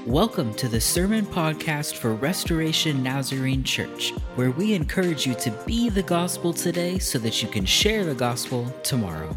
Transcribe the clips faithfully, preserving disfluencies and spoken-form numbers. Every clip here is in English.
Welcome to the Sermon Podcast for Restoration Nazarene Church, where we encourage you to be the gospel today so that you can share the gospel tomorrow.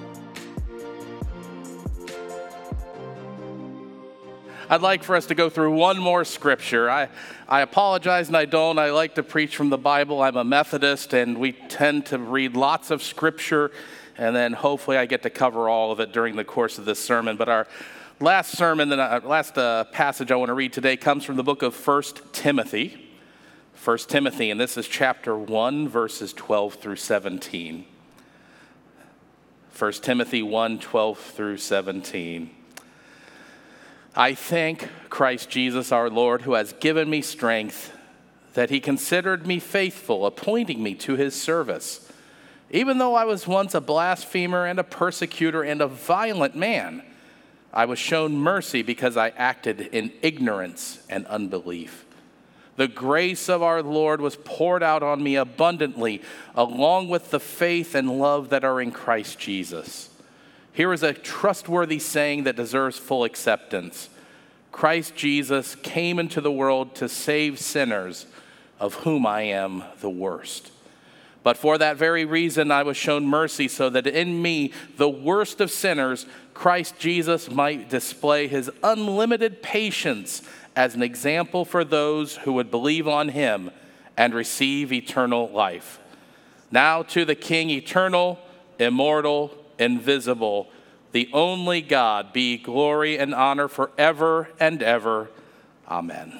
I'd like for us to go through one more scripture. I, I apologize and I don't. I like to preach from the Bible. I'm a Methodist and we tend to read lots of scripture and then hopefully I get to cover all of it during the course of this sermon. But our last sermon, the last uh, passage I want to read today comes from the book of First Timothy. First Timothy, and this is chapter one, verses twelve through seventeen. First Timothy one, twelve through seventeen. I thank Christ Jesus our Lord, who has given me strength, that he considered me faithful, appointing me to his service. Even though I was once a blasphemer and a persecutor and a violent man, I was shown mercy because I acted in ignorance and unbelief. The grace of our Lord was poured out on me abundantly, along with the faith and love that are in Christ Jesus. Here is a trustworthy saying that deserves full acceptance. Christ Jesus came into the world to save sinners, of whom I am the worst. But for that very reason I was shown mercy, so that in me, the worst of sinners, Christ Jesus might display his unlimited patience as an example for those who would believe on him and receive eternal life. Now to the King, eternal, immortal, invisible, the only God, be glory and honor forever and ever. Amen.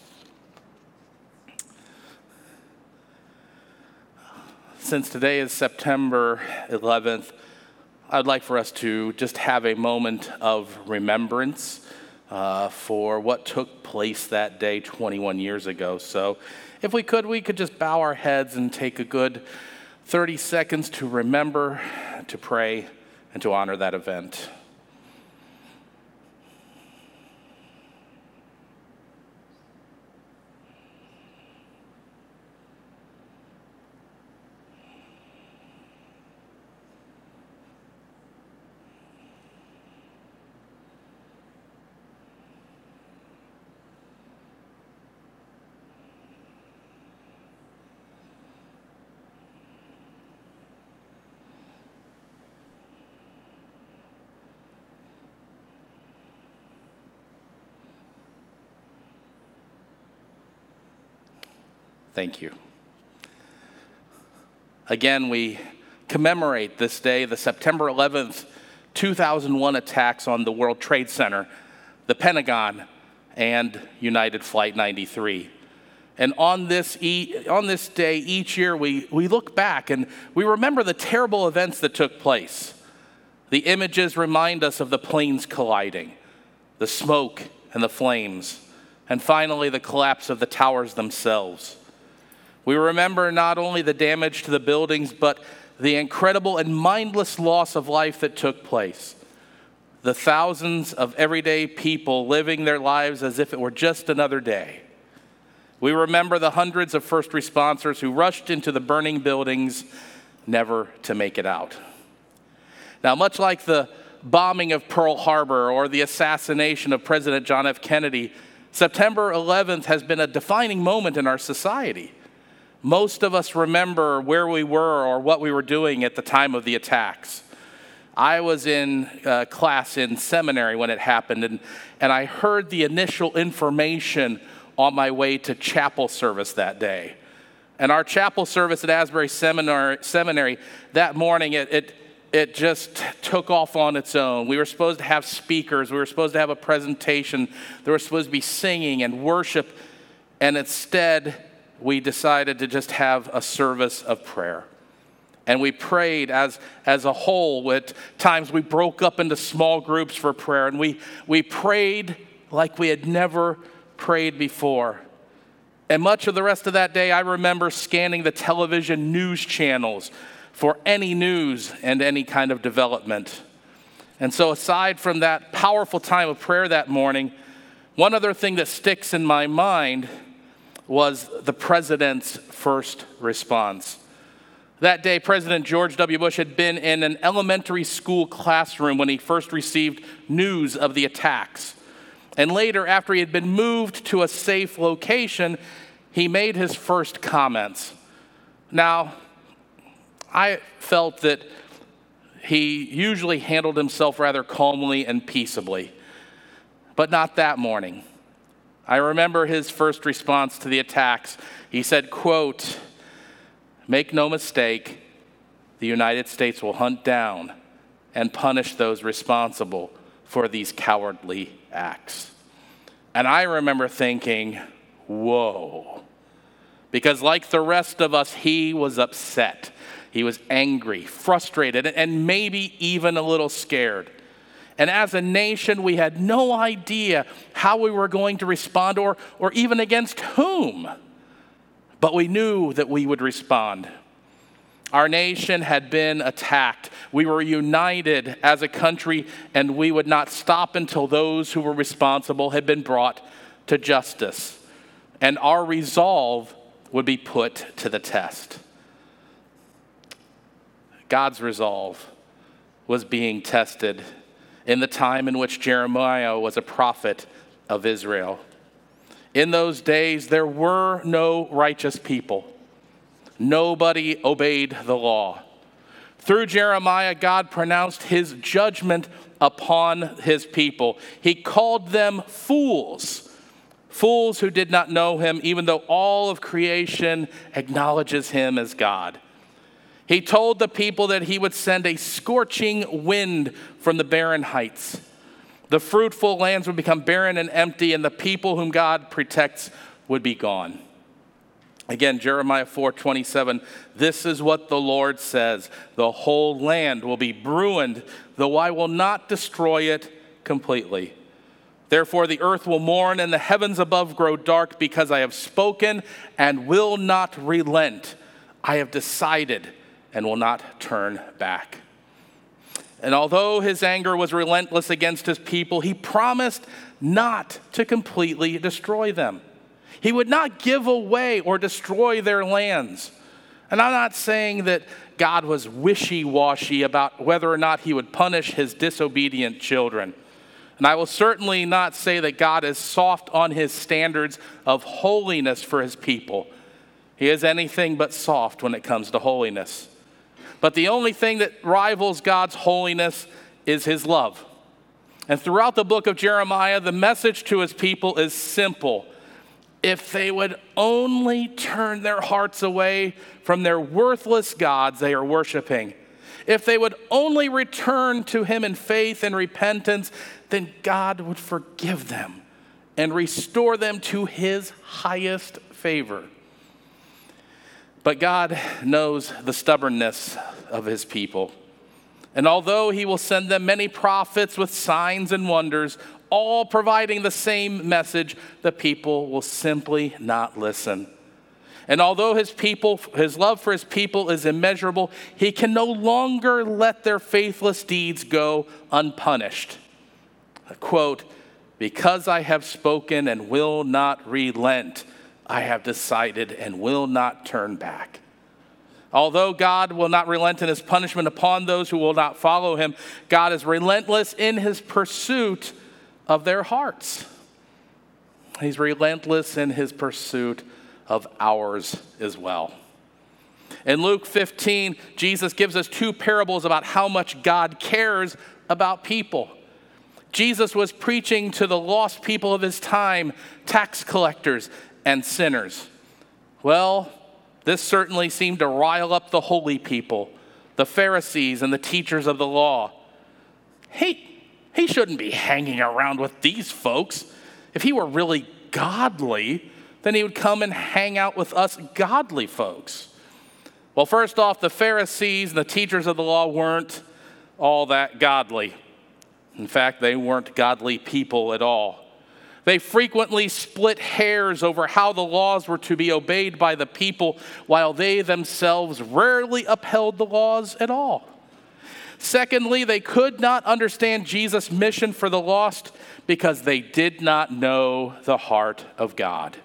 Since today is September eleventh, I'd like for us to just have a moment of remembrance uh, for what took place that day twenty-one years ago. So if we could, we could just bow our heads and take a good thirty seconds to remember, to pray, and to honor that event. Thank you. Again, we commemorate this day, the September eleventh, two thousand one attacks on the World Trade Center, the Pentagon, and United Flight ninety-three. And on this e- on this day, each year, we, we look back and we remember the terrible events that took place. The images remind us of the planes colliding, the smoke and the flames, and finally the collapse of the towers themselves. We remember not only the damage to the buildings, but the incredible and mindless loss of life that took place. The thousands of everyday people living their lives as if it were just another day. We remember the hundreds of first responders who rushed into the burning buildings, never to make it out. Now, much like the bombing of Pearl Harbor or the assassination of President John F. Kennedy, September eleventh has been a defining moment in our society. Most of us remember where we were or what we were doing at the time of the attacks. I was in uh, class in seminary when it happened, and, and I heard the initial information on my way to chapel service that day. And our chapel service at Asbury Seminary, Seminary that morning, it, it, it just took off on its own. We were supposed to have speakers. We were supposed to have a presentation. There was supposed to be singing and worship, and instead, we decided to just have a service of prayer. And we prayed as, as a whole. At times we broke up into small groups for prayer, and we, we prayed like we had never prayed before. And much of the rest of that day, I remember scanning the television news channels for any news and any kind of development. And so aside from that powerful time of prayer that morning, one other thing that sticks in my mind was the president's first response. That day, President George W. Bush had been in an elementary school classroom when he first received news of the attacks. And later, after he had been moved to a safe location, he made his first comments. Now, I felt that he usually handled himself rather calmly and peaceably, but not that morning. I remember his first response to the attacks. He said, quote, "Make no mistake, the United States will hunt down and punish those responsible for these cowardly acts." And I remember thinking, whoa. Because like the rest of us, he was upset. He was angry, frustrated, and maybe even a little scared. And as a nation, we had no idea how we were going to respond or, or even against whom. But we knew that we would respond. Our nation had been attacked. We were united as a country, and we would not stop until those who were responsible had been brought to justice. And our resolve would be put to the test. God's resolve was being tested in the time in which Jeremiah was a prophet of Israel. In those days, there were no righteous people. Nobody obeyed the law. Through Jeremiah, God pronounced his judgment upon his people. He called them fools, fools who did not know him, even though all of creation acknowledges him as God. He told the people that he would send a scorching wind from the barren heights. The fruitful lands would become barren and empty, and the people whom God protects would be gone. Again, Jeremiah four twenty-seven, "This is what the Lord says, the whole land will be ruined, though I will not destroy it completely. Therefore the earth will mourn and the heavens above grow dark, because I have spoken and will not relent. I have decided and will not turn back." And although his anger was relentless against his people, he promised not to completely destroy them. He would not give away or destroy their lands. And I'm not saying that God was wishy-washy about whether or not he would punish his disobedient children. And I will certainly not say that God is soft on his standards of holiness for his people. He is anything but soft when it comes to holiness. But the only thing that rivals God's holiness is his love. And throughout the book of Jeremiah, the message to his people is simple. If they would only turn their hearts away from their worthless gods they are worshiping, if they would only return to him in faith and repentance, then God would forgive them and restore them to his highest favor. But God knows the stubbornness of his people. And although he will send them many prophets with signs and wonders, all providing the same message, the people will simply not listen. And although his people, his love for his people is immeasurable, he can no longer let their faithless deeds go unpunished. Quote, "Because I have spoken and will not relent, I have decided and will not turn back." Although God will not relent in his punishment upon those who will not follow him, God is relentless in his pursuit of their hearts. He's relentless in his pursuit of ours as well. In Luke fifteen, Jesus gives us two parables about how much God cares about people. Jesus was preaching to the lost people of his time, tax collectors and sinners. Well, this certainly seemed to rile up the holy people, the Pharisees and the teachers of the law. He, he shouldn't be hanging around with these folks. If he were really godly, then he would come and hang out with us godly folks. Well, first off, the Pharisees and the teachers of the law weren't all that godly. In fact, they weren't godly people at all. They frequently split hairs over how the laws were to be obeyed by the people, while they themselves rarely upheld the laws at all. Secondly, they could not understand Jesus' mission for the lost because they did not know the heart of God.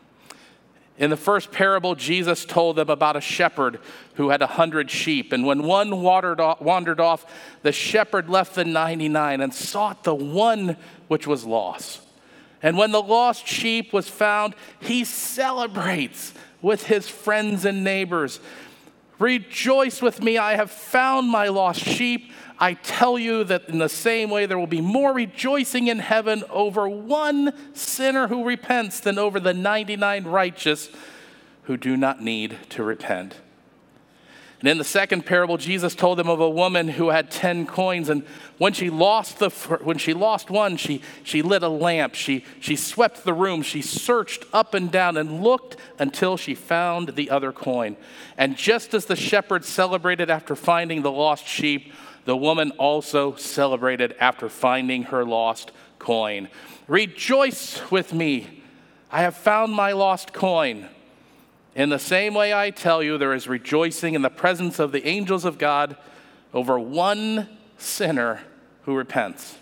In the first parable, Jesus told them about a shepherd who had a hundred sheep. And when one wandered off, the shepherd left the ninety-nine and sought the one which was lost. And when the lost sheep was found, he celebrates with his friends and neighbors. Rejoice with me, I have found my lost sheep. I tell you that in the same way there will be more rejoicing in heaven over one sinner who repents than over the ninety-nine righteous who do not need to repent. And in the second parable, Jesus told them of a woman who had ten coins, and when she lost the when she lost one, she she lit a lamp. She she swept the room. She searched up and down and looked until she found the other coin. And just as the shepherd celebrated after finding the lost sheep, the woman also celebrated after finding her lost coin. Rejoice with me, I have found my lost coin. In the same way, I tell you, there is rejoicing in the presence of the angels of God over one sinner who repents.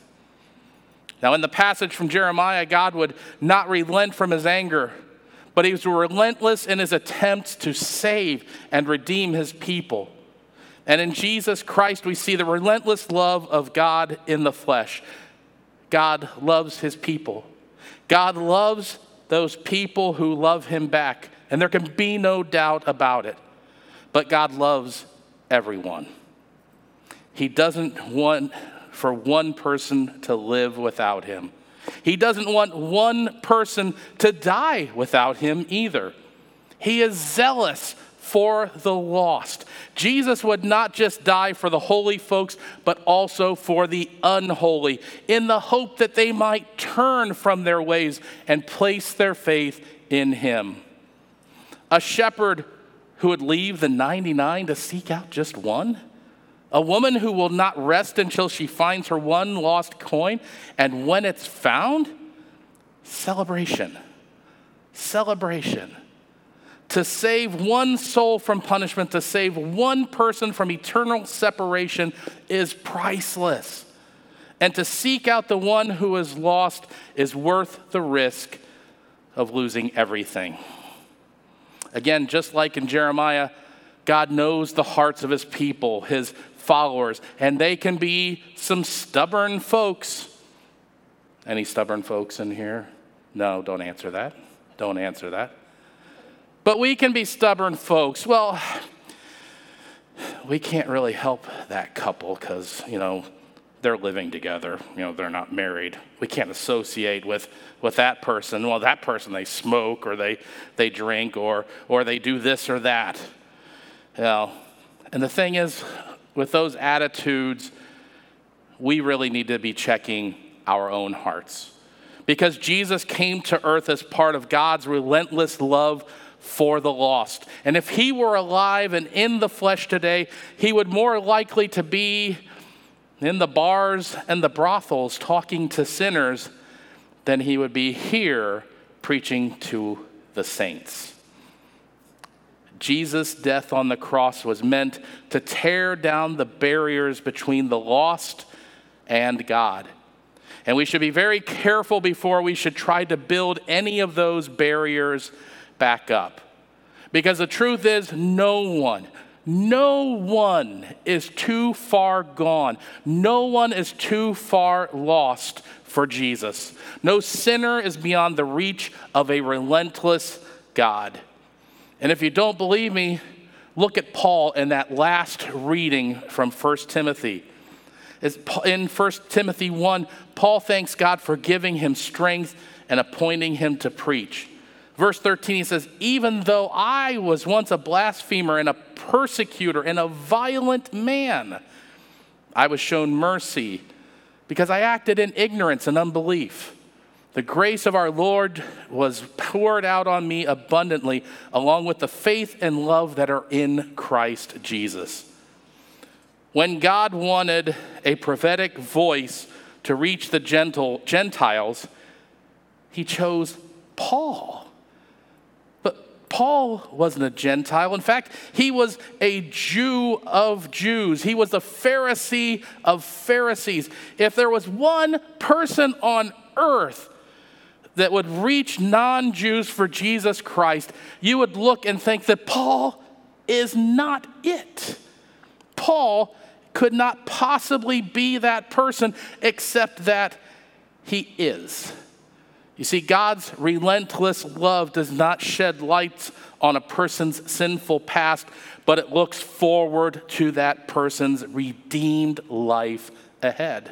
Now, in the passage from Jeremiah, God would not relent from his anger, but he was relentless in his attempts to save and redeem his people. And in Jesus Christ, we see the relentless love of God in the flesh. God loves his people. God loves those people who love him back. And there can be no doubt about it. But God loves everyone. He doesn't want for one person to live without him. He doesn't want one person to die without him either. He is zealous for the lost. Jesus would not just die for the holy folks, but also for the unholy, in the hope that they might turn from their ways and place their faith in him. A shepherd who would leave the ninety-nine to seek out just one? A woman who will not rest until she finds her one lost coin, and when it's found, celebration. Celebration. To save one soul from punishment, to save one person from eternal separation is priceless. And to seek out the one who is lost is worth the risk of losing everything. Again, just like in Jeremiah, God knows the hearts of his people, his followers, and they can be some stubborn folks. Any stubborn folks in here? No, don't answer that. Don't answer that. But we can be stubborn folks. Well, we can't really help that couple because, you know, they're living together. You know, they're not married. We can't associate with, with that person. Well, that person, they smoke or they, they drink or, or they do this or that. You know, and the thing is, with those attitudes, we really need to be checking our own hearts. Because Jesus came to earth as part of God's relentless love for the lost. And if he were alive and in the flesh today, he would more likely to be in the bars and the brothels talking to sinners than he would be here preaching to the saints. Jesus' death on the cross was meant to tear down the barriers between the lost and God. And we should be very careful before we should try to build any of those barriers back up. Because the truth is, no one, no one is too far gone. No one is too far lost for Jesus. No sinner is beyond the reach of a relentless God. And if you don't believe me, look at Paul in that last reading from First Timothy. In First Timothy one, Paul thanks God for giving him strength and appointing him to preach. Verse thirteen, he says, even though I was once a blasphemer and a persecutor and a violent man, I was shown mercy because I acted in ignorance and unbelief. The grace of our Lord was poured out on me abundantly, along with the faith and love that are in Christ Jesus. When God wanted a prophetic voice to reach the gentle Gentiles, he chose Paul. But Paul wasn't a Gentile. In fact, he was a Jew of Jews. He was a Pharisee of Pharisees. If there was one person on earth that would reach non-Jews for Jesus Christ, you would look and think that Paul is not it. Paul could not possibly be that person except that he is. You see, God's relentless love does not shed light on a person's sinful past, but it looks forward to that person's redeemed life ahead.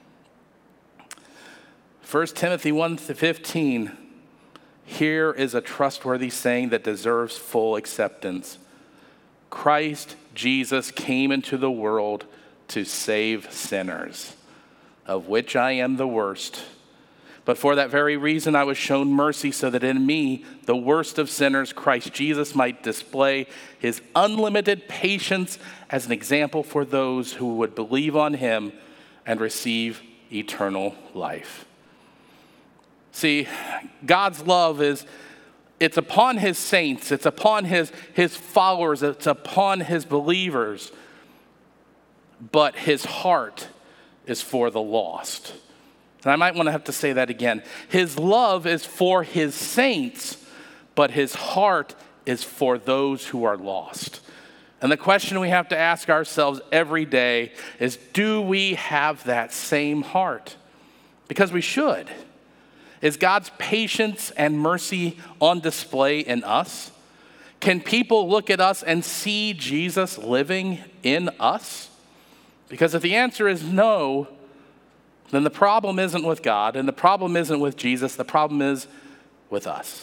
First Timothy one fifteen, here is a trustworthy saying that deserves full acceptance. Christ Jesus came into the world to save sinners, of which I am the worst. But for that very reason I was shown mercy, so that in me, the worst of sinners, Christ Jesus might display his unlimited patience as an example for those who would believe on him and receive eternal life. See, God's love is, it's upon his saints, it's upon his, his followers, it's upon his believers, but his heart is for the lost. And I might want to have to say that again. His love is for his saints, but his heart is for those who are lost. And the question we have to ask ourselves every day is, do we have that same heart? Because we should. Is God's patience and mercy on display in us? Can people look at us and see Jesus living in us? Because if the answer is no, then the problem isn't with God, and the problem isn't with Jesus, the problem is with us.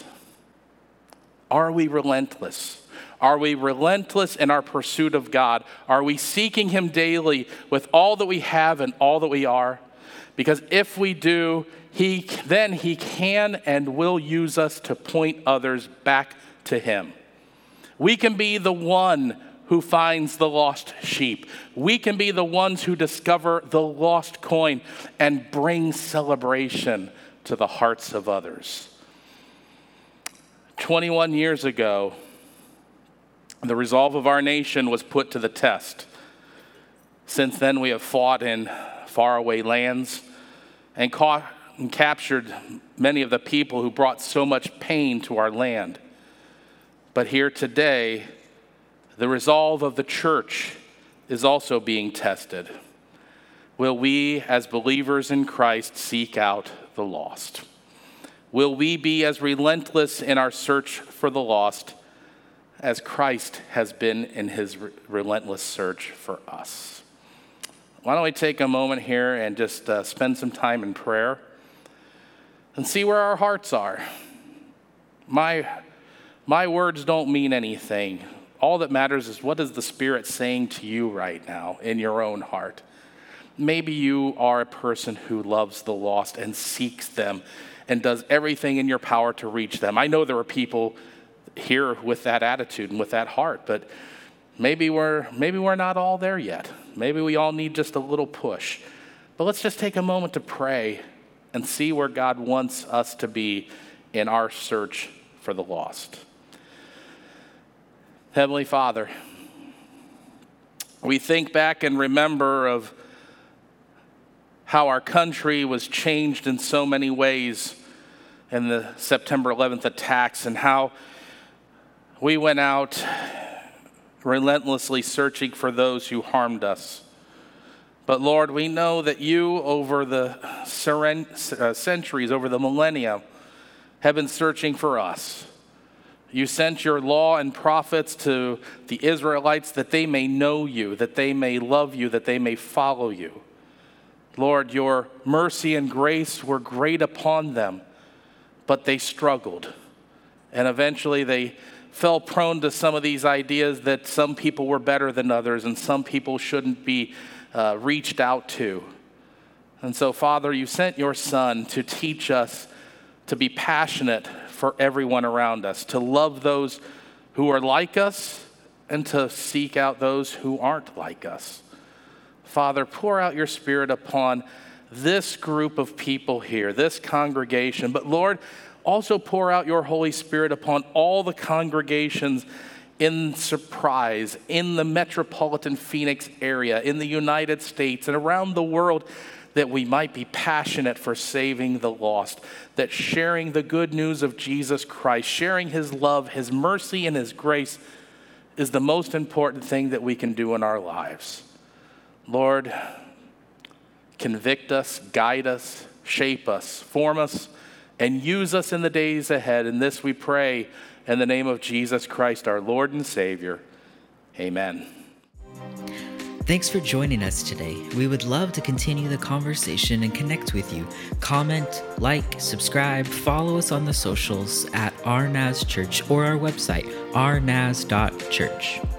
Are we relentless? Are we relentless in our pursuit of God? Are we seeking him daily with all that we have and all that we are? Because if we do, he then he can and will use us to point others back to him. We can be the one who finds the lost sheep. We can be the ones who discover the lost coin and bring celebration to the hearts of others. twenty-one years ago, the resolve of our nation was put to the test. Since then, we have fought in faraway lands and caught and captured many of the people who brought so much pain to our land. But here today, the resolve of the church is also being tested. Will we, as believers in Christ, seek out the lost? Will we be as relentless in our search for the lost as Christ has been in his re- relentless search for us? Why don't we take a moment here and just uh, spend some time in prayer and see where our hearts are. My, my words don't mean anything. All that matters is, what is the Spirit saying to you right now in your own heart? Maybe you are a person who loves the lost and seeks them and does everything in your power to reach them. I know there are people here with that attitude and with that heart, but maybe we're maybe we're not all there yet. Maybe we all need just a little push. But let's just take a moment to pray and see where God wants us to be in our search for the lost. Heavenly Father, we think back and remember of how our country was changed in so many ways in the September eleventh attacks, and how we went out relentlessly searching for those who harmed us. But Lord, we know that you, over the centuries, over the millennia, have been searching for us. You sent your law and prophets to the Israelites that they may know you, that they may love you, that they may follow you. Lord, your mercy and grace were great upon them, but they struggled. And eventually they fell prone to some of these ideas that some people were better than others and some people shouldn't be uh, reached out to. And so, Father, you sent your Son to teach us to be passionate for everyone around us, to love those who are like us and to seek out those who aren't like us. Father, pour out your Spirit upon this group of people here, this congregation. But Lord, also pour out your Holy Spirit upon all the congregations in Surprise, in the metropolitan Phoenix area, in the United States, and around the world, that we might be passionate for saving the lost, that sharing the good news of Jesus Christ, sharing his love, his mercy, and his grace is the most important thing that we can do in our lives. Lord, convict us, guide us, shape us, form us and use us in the days ahead. And this we pray in the name of Jesus Christ, our Lord and Savior. Amen. Thanks for joining us today. We would love to continue the conversation and connect with you. Comment, like, subscribe, follow us on the socials at R N A S Church or our website, r n a s dot church.